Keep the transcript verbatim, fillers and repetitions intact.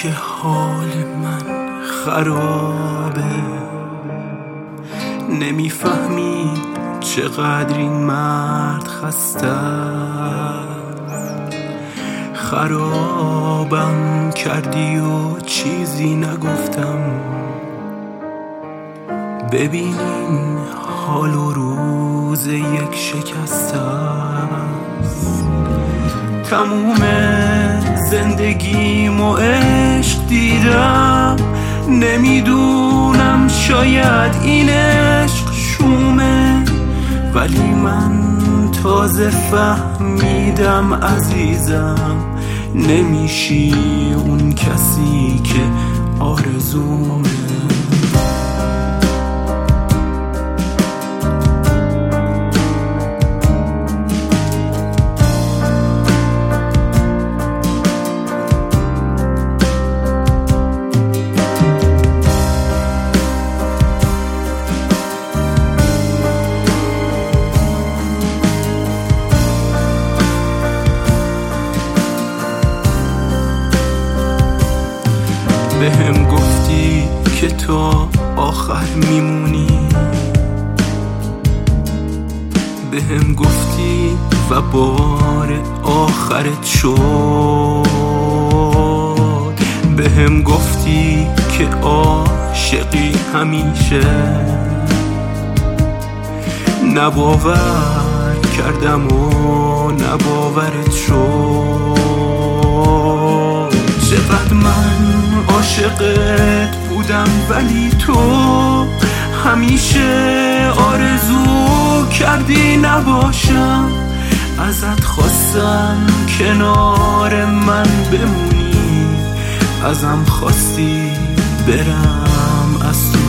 که حال من خرابه، نمیفهمی چقدر این مرد خسته است. خرابم کردی و چیزی نگفتم، ببینین حال و روز یک شکسته است. تموم زندگیم و عشق دیدم، نمیدونم شاید این عشق شومه، ولی من تازه فهمیدم عزیزم نمیشی اون کسی که آرزومه. بهم گفتی که تا آخر میمونی، بهم گفتی و بار آخرت شد. بهم گفتی که عاشقی همیشه، نباور کردم و نباورت شد. چقدر من عاشقت بودم ولی تو همیشه آرزو کردی نباشم. ازت خواستم کنار من بمونی، ازم خواستی برم از تو